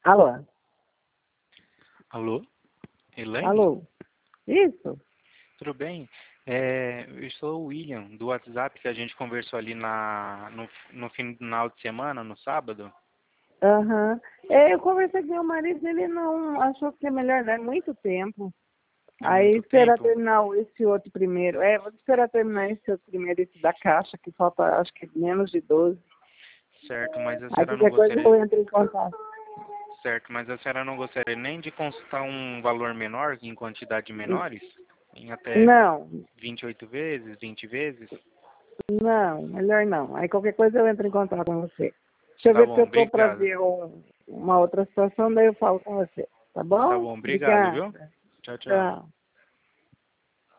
Alô? Alô? Elaine? Alô? Isso? Tudo bem? Eu sou o William, do WhatsApp, que a gente conversou ali no final de semana, no sábado. Aham. Eu conversei com meu marido, ele não achou que é melhor, né? Muito tempo. É Aí muito esperar tempo? terminar esse outro primeiro. Vou esperar terminar esse outro primeiro, esse da caixa, que falta acho que menos de 12. Certo, mas a Aí senhora não qualquer coisa eu gostaria... entro em contato. Certo, mas a senhora não gostaria nem de consultar um valor menor, em quantidade menores? Em até Não, 28 vezes, 20 vezes? não, melhor não. Aí qualquer coisa eu entro em contato com você. Deixa eu Tá ver se bom, eu tô para obrigado. ver uma outra situação, daí eu falo com você. Tá Tá bom? bom, obrigado, viu? Obrigada. Tchau, tchau. Tchau.